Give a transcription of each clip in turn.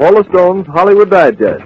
Paula Stone's Hollywood Digest.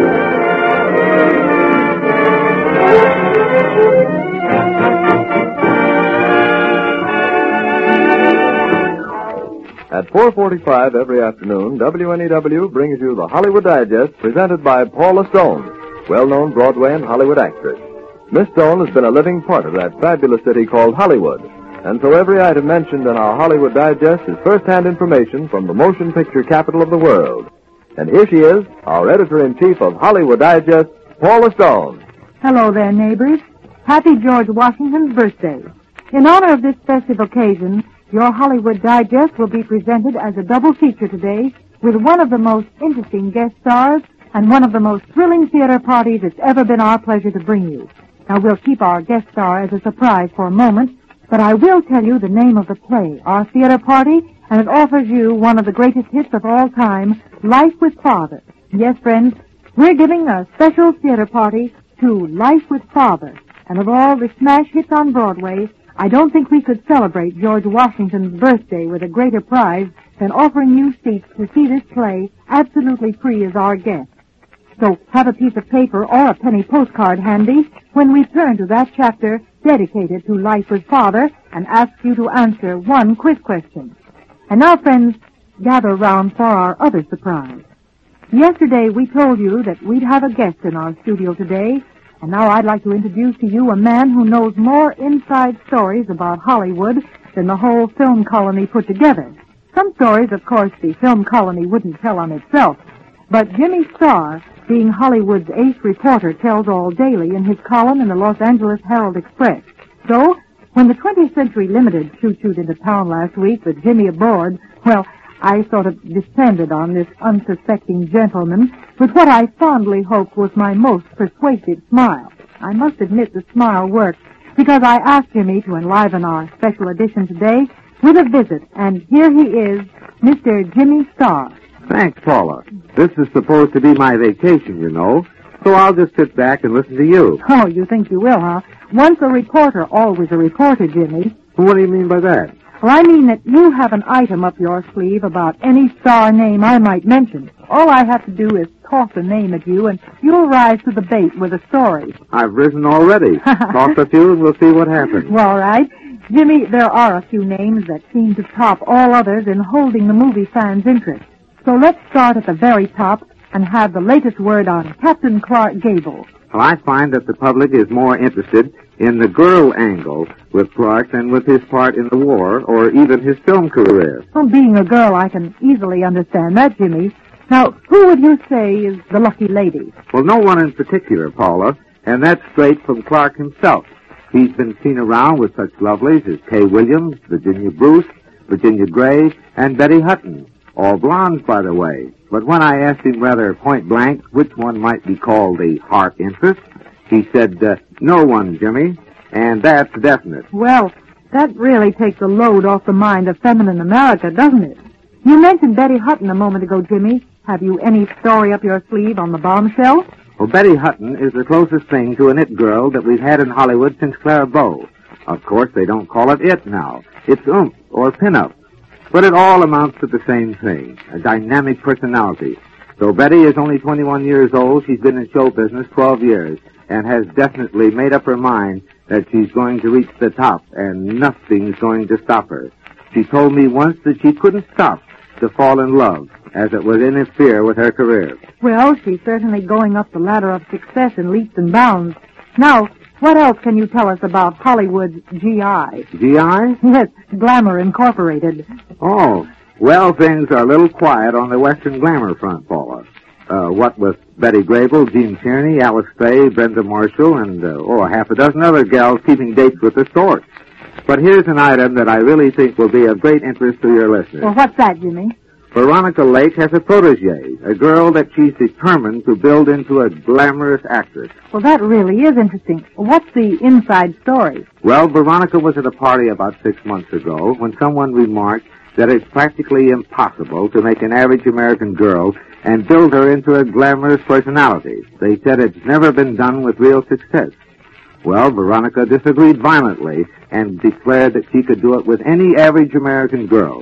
At 4:45 every afternoon, WNEW brings you the Hollywood Digest presented by Paula Stone, well-known Broadway and Hollywood actress. Miss Stone has been a living part of that fabulous city called Hollywood, and so every item mentioned in our Hollywood Digest is first-hand information from the motion picture capital of the world. And here she is, our editor-in-chief of Hollywood Digest, Paula Stone. Hello there, neighbors. Happy George Washington's birthday. In honor of this festive occasion, your Hollywood Digest will be presented as a double feature today with one of the most interesting guest stars and one of the most thrilling theater parties it's ever been our pleasure to bring you. Now, we'll keep our guest star as a surprise for a moment, but I will tell you the name of the play, our theater party, and it offers you one of the greatest hits of all time, Life with Father. Yes, friends, we're giving a special theater party to Life with Father. And of all the smash hits on Broadway, I don't think we could celebrate George Washington's birthday with a greater prize than offering you seats to see this play absolutely free as our guest. So have a piece of paper or a penny postcard handy when we turn to that chapter dedicated to Life with Father and ask you to answer one quiz question. And now, friends, gather round for our other surprise. Yesterday we told you that we'd have a guest in our studio today, and now I'd like to introduce to you a man who knows more inside stories about Hollywood than the whole film colony put together. Some stories, of course, the film colony wouldn't tell on itself, but Jimmy Starr, being Hollywood's ace reporter, tells all daily in his column in the Los Angeles Herald Express. So, when the 20th Century Limited choo-chooed into town last week with Jimmy aboard, well, I sort of descended on this unsuspecting gentleman with what I fondly hoped was my most persuasive smile. I must admit the smile worked, because I asked Jimmy to enliven our special edition today with a visit, and here he is, Mr. Jimmy Starr. Thanks, Paula. This is supposed to be my vacation, you know, so I'll just sit back and listen to you. Oh, you think you will, huh? Once a reporter, always a reporter, Jimmy. What do you mean by that? Well, I mean that you have an item up your sleeve about any star name I might mention. All I have to do is toss a name at you, and you'll rise to the bait with a story. I've risen already. Toss a few, and we'll see what happens. Well, all right. Jimmy, there are a few names that seem to top all others in holding the movie fans' interest. So let's start at the very top and have the latest word on Captain Clark Gable. Well, I find that the public is more interested in the girl angle with Clark than with his part in the war or even his film career. Well, being a girl, I can easily understand that, Jimmy. Now, who would you say is the lucky lady? Well, no one in particular, Paula, and that's straight from Clark himself. He's been seen around with such lovelies as Kay Williams, Virginia Bruce, Virginia Gray, and Betty Hutton. All blondes, by the way. But when I asked him rather point-blank which one might be called the heart interest, he said, no one, Jimmy, and that's definite. Well, that really takes a load off the mind of feminine America, doesn't it? You mentioned Betty Hutton a moment ago, Jimmy. Have you any story up your sleeve on the bombshell? Well, Betty Hutton is the closest thing to an it girl that we've had in Hollywood since Clara Bow. Of course, they don't call it it now. It's oomph or pin-up. But it all amounts to the same thing, a dynamic personality. Though Betty is only 21 years old, she's been in show business 12 years and has definitely made up her mind that she's going to reach the top and nothing's going to stop her. She told me once that she couldn't stop to fall in love, as it would interfere with her career. Well, she's certainly going up the ladder of success in leaps and bounds. Now, what else can you tell us about Hollywood's GI? GI? Yes, Glamour Incorporated. Oh, well, things are a little quiet on the Western glamour front, Paula. What with Betty Grable, Jean Tierney, Alice Faye, Brenda Marshall, and, half a dozen other gals keeping dates with the stork. But here's an item that I really think will be of great interest to your listeners. Well, what's that, Jimmy? Veronica Lake has a protege, a girl that she's determined to build into a glamorous actress. Well, that really is interesting. What's the inside story? Well, Veronica was at a party about 6 months ago when someone remarked that it's practically impossible to make an average American girl and build her into a glamorous personality. They said it's never been done with real success. Well, Veronica disagreed violently and declared that she could do it with any average American girl.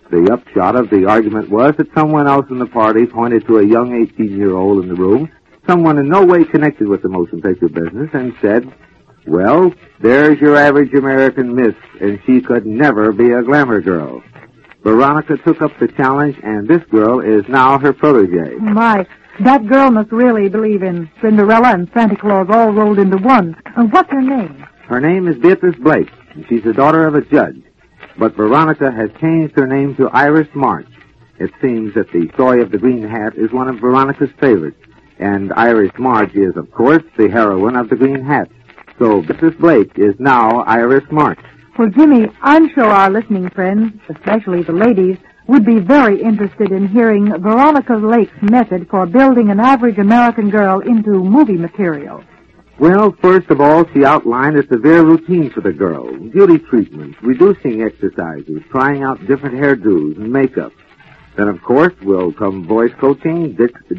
The upshot of the argument was that someone else in the party pointed to a young 18-year-old in the room, someone in no way connected with the motion picture business, and said, "Well, there's your average American miss, and she could never be a glamour girl." Veronica took up the challenge, and this girl is now her protege. My, that girl must really believe in Cinderella and Santa Claus all rolled into one. And what's her name? Her name is Beatrice Blake, and she's the daughter of a judge. But Veronica has changed her name to Iris March. It seems that the story of the Green Hat is one of Veronica's favorites, and Iris March is, of course, the heroine of the Green Hat. So Beatrice Blake is now Iris March. Well, Jimmy, I'm sure our listening friends, especially the ladies, would be very interested in hearing Veronica Lake's method for building an average American girl into movie material. Well, first of all, she outlined a severe routine for the girl. Beauty treatments, reducing exercises, trying out different hairdos and makeup. Then, of course, will come voice coaching,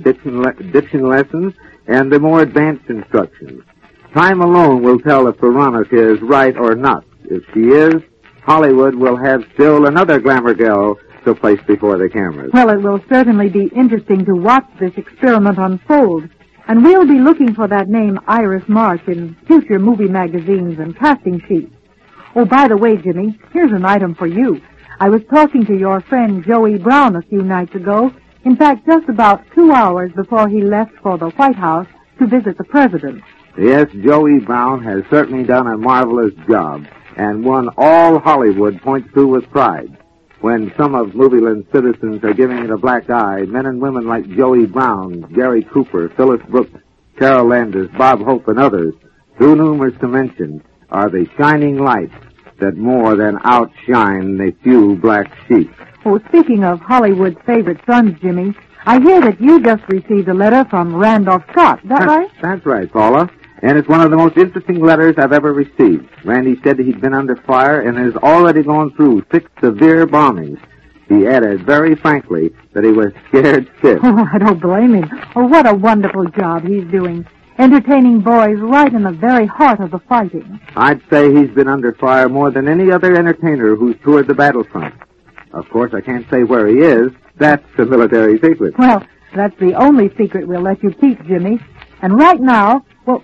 diction lessons, and the more advanced instructions. Time alone will tell if Veronica is right or not. If she is, Hollywood will have still another glamour girl to place before the cameras. Well, it will certainly be interesting to watch this experiment unfold. And we'll be looking for that name, Iris March, in future movie magazines and casting sheets. Oh, by the way, Jimmy, here's an item for you. I was talking to your friend Joey Brown a few nights ago. In fact, just about 2 hours before he left for the White House to visit the president. Yes, Joey Brown has certainly done a marvelous job, and one all Hollywood points to with pride. When some of Movieland's citizens are giving it a black eye, men and women like Joey Brown, Gary Cooper, Phyllis Brooks, Carol Landis, Bob Hope, and others, too numerous to mention, are the shining lights that more than outshine the few black sheep. Oh, speaking of Hollywood's favorite sons, Jimmy, I hear that you just received a letter from Randolph Scott. Is that right? That's right, Paula. And it's one of the most interesting letters I've ever received. Randy said he'd been under fire and has already gone through 6 severe bombings. He added, very frankly, that he was scared stiff. Oh, I don't blame him. Oh, what a wonderful job he's doing. Entertaining boys right in the very heart of the fighting. I'd say he's been under fire more than any other entertainer who's toured the battlefront. Of course, I can't say where he is. That's a military secret. Well, that's the only secret we'll let you keep, Jimmy. And right now,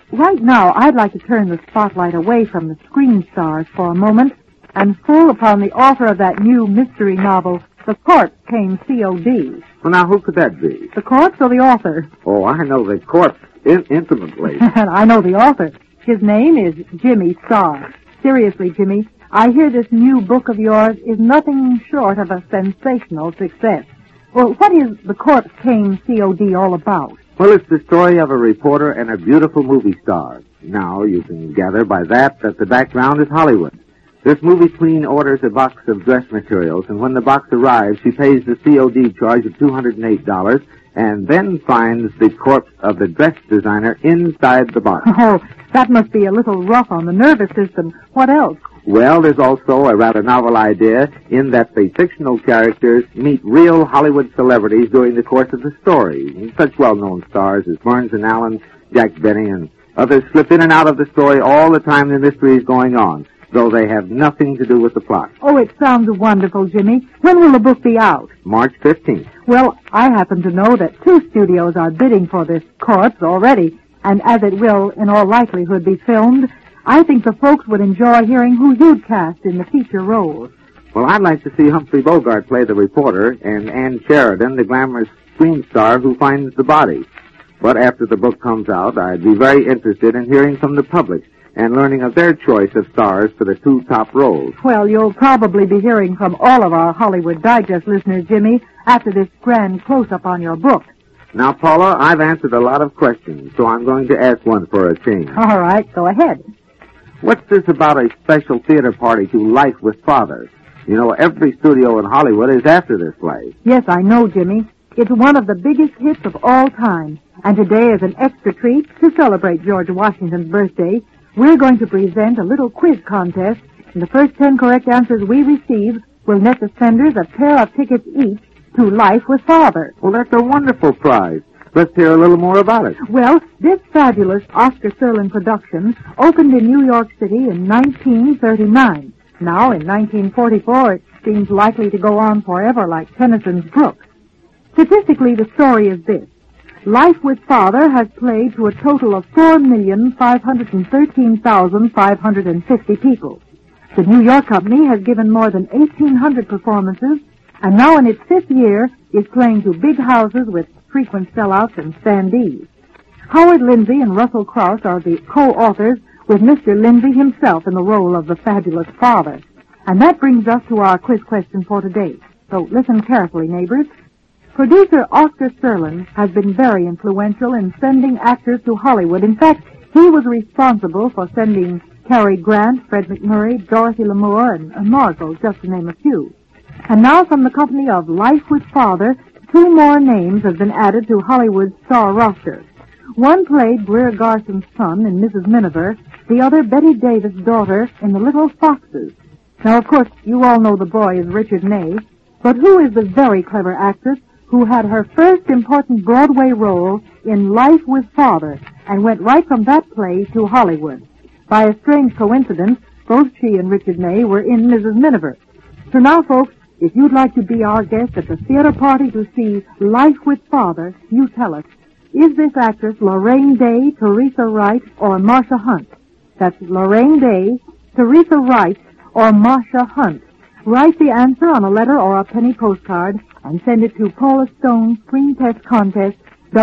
I'd like to turn the spotlight away from the screen stars for a moment and full upon the author of that new mystery novel, The Corpse Came C.O.D. Well, now, who could that be? The corpse or the author? Oh, I know the corpse intimately. And I know the author. His name is Jimmy Starr. Seriously, Jimmy, I hear this new book of yours is nothing short of a sensational success. Well, what is The Corpse Came C.O.D. all about? Well, it's the story of a reporter and a beautiful movie star. Now, you can gather by that the background is Hollywood. This movie queen orders a box of dress materials, and when the box arrives, she pays the COD charge of $208 and then finds the corpse of the dress designer inside the box. Oh, that must be a little rough on the nervous system. What else? Well, there's also a rather novel idea in that the fictional characters meet real Hollywood celebrities during the course of the story. Such well-known stars as Burns and Allen, Jack Benny, and others slip in and out of the story all the time the mystery is going on, though they have nothing to do with the plot. Oh, it sounds wonderful, Jimmy. When will the book be out? March 15th. Well, I happen to know that 2 studios are bidding for this corpse already, and as it will, in all likelihood, be filmed, I think the folks would enjoy hearing who you'd cast in the feature roles. Well, I'd like to see Humphrey Bogart play the reporter and Ann Sheridan, the glamorous screen star who finds the body. But after the book comes out, I'd be very interested in hearing from the public and learning of their choice of stars for the 2 top roles. Well, you'll probably be hearing from all of our Hollywood Digest listeners, Jimmy, after this grand close-up on your book. Now, Paula, I've answered a lot of questions, so I'm going to ask one for a change. All right, go ahead. What's this about a special theater party to Life with Father? You know, every studio in Hollywood is after this play. Yes, I know, Jimmy. It's one of the biggest hits of all time. And today, as an extra treat to celebrate George Washington's birthday, we're going to present a little quiz contest, and the first 10 correct answers we receive will net the senders a pair of tickets each to Life with Father. Well, that's a wonderful prize. Let's hear a little more about it. Well, this fabulous Oscar Serlin production opened in New York City in 1939. Now, in 1944, seems likely to go on forever like Tennyson's Brook. Statistically, the story is this. Life with Father has played to a total of 4,513,550 people. The New York company has given more than 1,800 performances, and now in its 5th year is playing to big houses with frequent sellouts and standees. Howard Lindsay and Russell Crouse are the co-authors with Mr. Lindsay himself in the role of the fabulous father. And that brings us to our quiz question for today. So listen carefully, neighbors. Producer Oscar Serlin has been very influential in sending actors to Hollywood. In fact, he was responsible for sending Cary Grant, Fred MacMurray, Dorothy Lamour, and Margot, just to name a few. And now from the company of Life with Father, 2 more names have been added to Hollywood's star roster. One played Greer Garson's son in Mrs. Miniver, the other Betty Davis' daughter in The Little Foxes. Now, of course, you all know the boy is Richard Ney, but who is the very clever actress who had her first important Broadway role in Life with Father and went right from that play to Hollywood? By a strange coincidence, both she and Richard Ney were in Mrs. Miniver. So now, folks, if you'd like to be our guest at the theater party to see Life with Father, you tell us. Is this actress Lorraine Day, Teresa Wright, or Marcia Hunt? That's Lorraine Day, Teresa Wright, or Marcia Hunt. Write the answer on a letter or a penny postcard and send it to Paula Stone Screen Test Contest,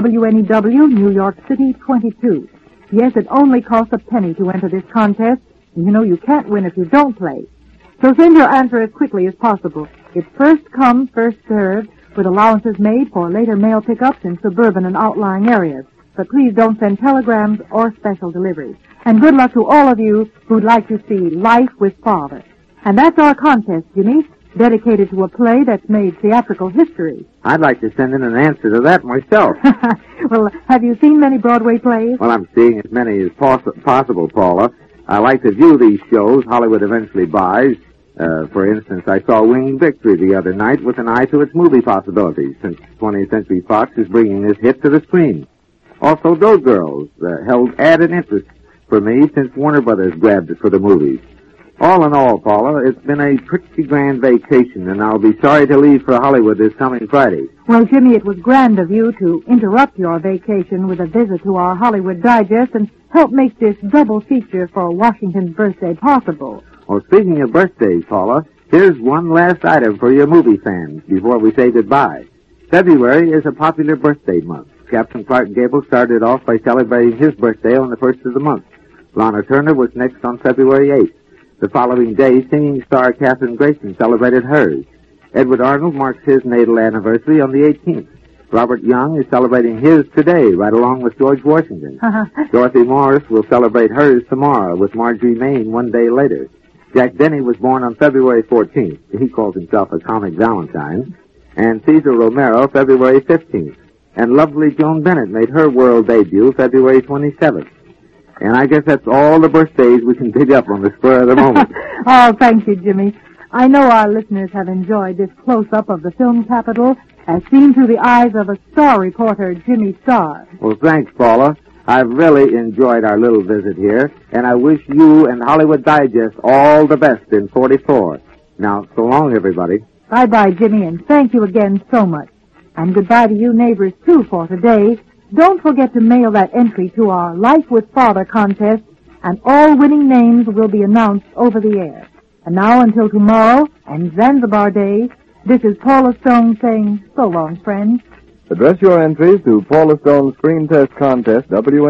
WNEW, New York City, 22. Yes, it only costs a penny to enter this contest, and you know you can't win if you don't play. So send your answer as quickly as possible. It's first come, first served, with allowances made for later mail pickups in suburban and outlying areas. But please don't send telegrams or special deliveries. And good luck to all of you who'd like to see Life with Father. And that's our contest, Jimmy, dedicated to a play that's made theatrical history. I'd like to send in an answer to that myself. Well, have you seen many Broadway plays? Well, I'm seeing as many as possible, Paula. I like to view these shows Hollywood eventually buys. For instance, I saw Winged Victory the other night with an eye to its movie possibilities, since 20th Century Fox is bringing this hit to the screen. Also, Those Girls held added interest for me since Warner Brothers grabbed it for the movies. All in all, Paula, it's been a pretty grand vacation, and I'll be sorry to leave for Hollywood this coming Friday. Well, Jimmy, it was grand of you to interrupt your vacation with a visit to our Hollywood Digest and help make this double feature for Washington's birthday possible. Well, speaking of birthdays, Paula, here's one last item for your movie fans before we say goodbye. February is a popular birthday month. Captain Clark Gable started off by celebrating his birthday on the 1st of the month. Lana Turner was next on February 8th. The following day, singing star Katherine Grayson celebrated hers. Edward Arnold marks his natal anniversary on the 18th. Robert Young is celebrating his today, right along with George Washington. Dorothy Morris will celebrate hers tomorrow, with Marjorie Main one day later. Jack Denny was born on February 14th. He calls himself a comic Valentine. And Cesar Romero, February 15th. And lovely Joan Bennett made her world debut February 27th. And I guess that's all the birthdays we can dig up on the spur of the moment. Oh, thank you, Jimmy. I know our listeners have enjoyed this close-up of the film capital as seen through the eyes of a star reporter, Jimmy Starr. Well, thanks, Paula. I've really enjoyed our little visit here, and I wish you and Hollywood Digest all the best in 44. Now, so long, everybody. Bye-bye, Jimmy, and thank you again so much. And goodbye to you neighbors, too, for today. Don't forget to mail that entry to our Life with Father contest, and all winning names will be announced over the air. And now, until tomorrow and Zanzibar Day, this is Paula Stone saying so long, friends. Address your entries to Paula Stone Screen Test Contest,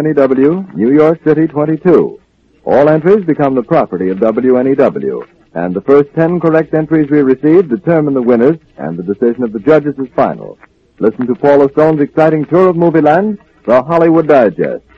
WNEW, New York City 22. All entries become the property of WNEW, and the first 10 correct entries we receive determine the winners, and the decision of the judges is final. Listen to Paula Stone's exciting tour of Movieland, The Hollywood Digest.